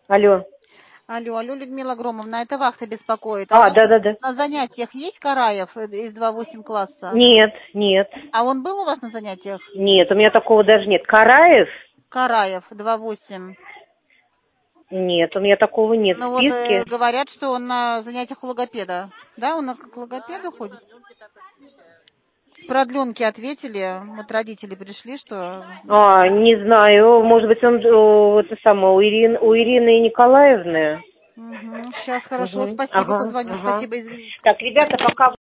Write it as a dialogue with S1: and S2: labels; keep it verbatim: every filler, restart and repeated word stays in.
S1: Алло.
S2: Алло, алло, Людмила Громовна, это вахта беспокоит. А,
S1: А,
S2: у вас на,
S1: да-да-да.
S2: на занятиях есть Караев э, из два восемь класса?
S1: Нет, нет.
S2: А он был у вас на занятиях?
S1: Нет, у меня такого даже нет. Караев?
S2: Караев, два восемь.
S1: Нет, у меня такого нет в
S2: Ну вот э,
S1: списке.
S2: говорят, что он на занятиях у логопеда. Да, он на- к логопеду ходит? С продленки ответили, вот родители пришли, что...
S1: А, не знаю, может быть, он э, это самое, у Ирины, у Ирины Николаевны.
S2: Угу. Сейчас, хорошо,
S1: Угу.
S2: спасибо,
S1: Ага,
S2: позвоню,
S1: ага.
S2: спасибо, извините.
S1: Так, ребята, пока